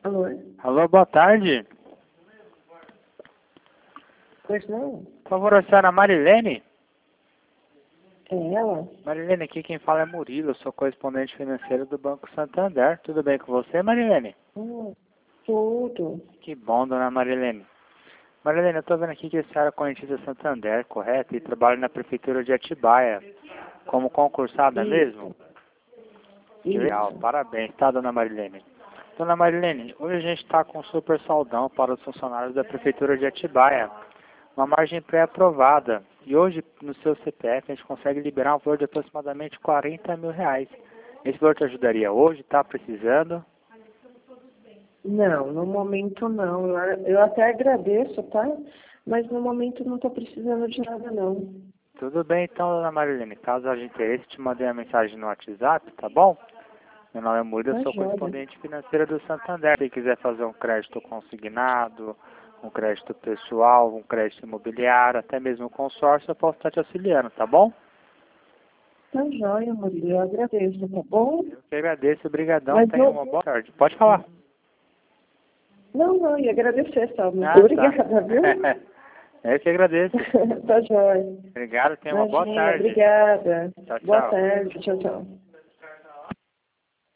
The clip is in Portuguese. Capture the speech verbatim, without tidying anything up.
Alô? Alô, boa tarde. Pois não? Por favor, a senhora Marilene? É ela? Marilene, aqui quem fala é Murilo, eu sou correspondente financeiro do Banco Santander. Tudo bem com você, Marilene? Hum, tudo. Que bom, dona Marilene. Marilene, eu estou vendo aqui que a senhora é correntista Santander, correto? E trabalha na Prefeitura de Atibaia como concursada mesmo? Que legal, Isso. parabéns, tá, dona Marilene? Dona Marilene, hoje a gente está com um super saldão para os funcionários da Prefeitura de Atibaia. Uma margem pré-aprovada. E hoje, no seu C P F, a gente consegue liberar um valor de aproximadamente quarenta mil reais. Esse valor te ajudaria hoje? Está precisando? Não, no momento não. Eu, eu até agradeço, tá? Mas no momento não estou precisando de nada, não. Tudo bem, então, dona Marilene. Caso haja interesse, te mandei a mensagem no WhatsApp, tá bom? Meu nome é Murilo, Tá eu sou joia. correspondente financeiro do Santander. Se quiser fazer um crédito consignado, um crédito pessoal, um crédito imobiliário, até mesmo um consórcio, eu posso estar te auxiliando, tá bom? Tá joia, Murilo. Eu agradeço, tá bom? Eu que agradeço, obrigadão, Mas tenha eu... uma boa tarde. Pode falar. Não, não, ia agradecer só. Muito Ah, obrigada, tá. viu? Eu que agradeço. Tá joia. Obrigado, tenha uma boa Imagina, tarde. obrigada. Tchau, Boa tchau. tarde. Tchau, tchau.